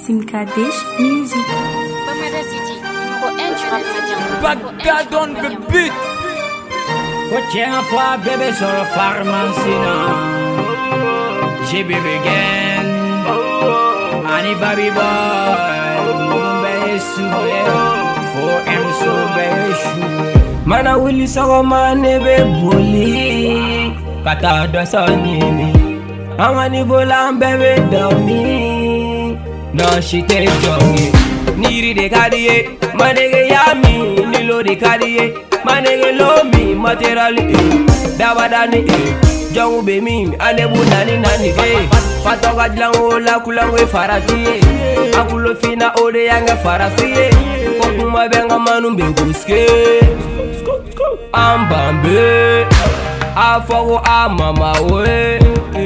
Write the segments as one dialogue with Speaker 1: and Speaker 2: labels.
Speaker 1: Simkadesh Music.
Speaker 2: Bagdad on the beat.
Speaker 3: Watching for baby so pharmacy she baby again. Money baby boy. Baby sube. For him so baby. Mana willy so man be bully. Kata do so nini. Amani volan baby dummy. No she take jogging. Niri de kadiye. Manege yami. Nilo de kadiye. Manege lomi. Materiality. Dawadani. Jangu be mi. Alebu nani nani. Fatoga jlango la kulangwe farati. Akulo fina ode yanga farafiye. Kokuma benga manu mbeguske. Ambambe. Afogo amama we.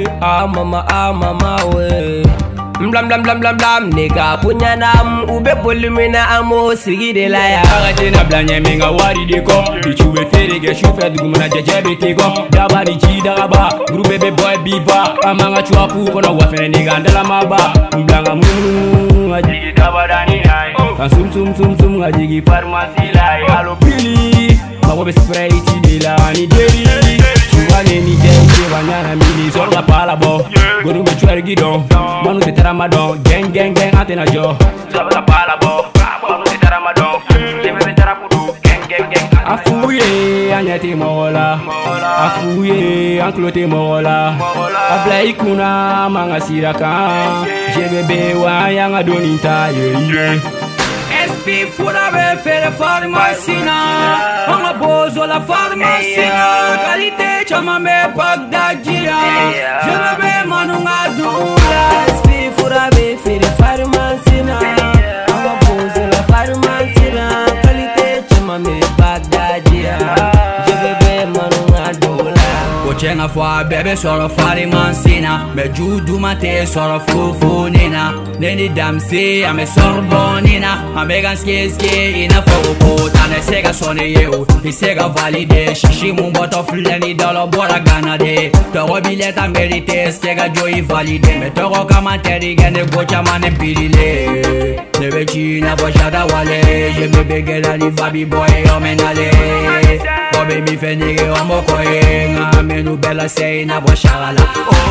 Speaker 3: Amama we. Blam blam blam blam blam nigga punya nam ube polumina amo sigi de la ya arrêtez na blanye minga wari de ko bichuwe fere ge chauffeur du gumana jebe te ko daba di chi daraba groupe bebe boy biva amanga chua pour kono wa fene nigga ndala maba blanga mu ajigi daba dani ai kan sum ajigi pharmacie lai alo pili mawo be spray ti de la ni deri chuane ni je wanyana mini sorga pala bo gonu be chuer gidon manu te Ramadan, gang antena jo. Zabla pala bo, manu te Ramadan. Lebe te rapudu, gang. Afouye, anyate mola. Afouye, anklote mola. Ablai kuna manga siraka. Jebebe wa yanga donita ye. SP fura be fere farmacina. Anga bozo la farmacina. Qualité chama me Bagdadia. Jebebe manunga dura. SP fura be fere farmacina. Anga bozo la farmacina. Qualité chama me Bagdadia. Jebebe manunga dura. Chenga fwa bebe soro fari mansina. Me judu mate soro fufu nina. Neni damsi ame sorbonina. Ame ganske ina fogo kota. Ne sega sone yeu. Ni sega valide. Shishi mumboto fleni dolo bora ganade. Toro bileta merite. Skega joyi valide. Me toro kamanteri gene gocha mane pirile. Nebe china boshada wale. Je bebe gela li vabi boy omenale. Bobe mi fenige omokoye. Ngame bella say na boshagala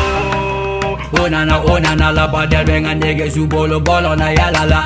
Speaker 3: oh nana la bada benga nege zubolo bolo na yalala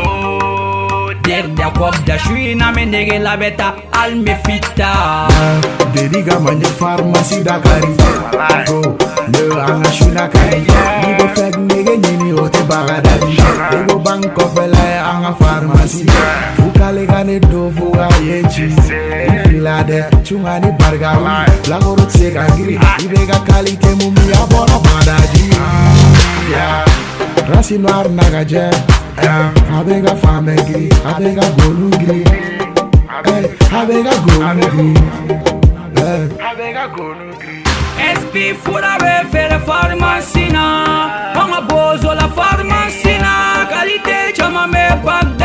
Speaker 3: no der da kop da shui na me nege la beta al me fita
Speaker 4: dediga manje pharmacie da karite oh le anga shuna karite ni be fek nege nini ote bagada ego bank of la anga pharmacie ukale gane do fuga yechi filade chungani bargawi la goro tsega giri ibega kalite mumi abono badaji ya rasi noir nagaje abega fame giri abega golu giri abega golu giri abega golu giri
Speaker 3: SP fura be fere farmacina. Anga bozo la farmacina. Qualité chama me Bagdad.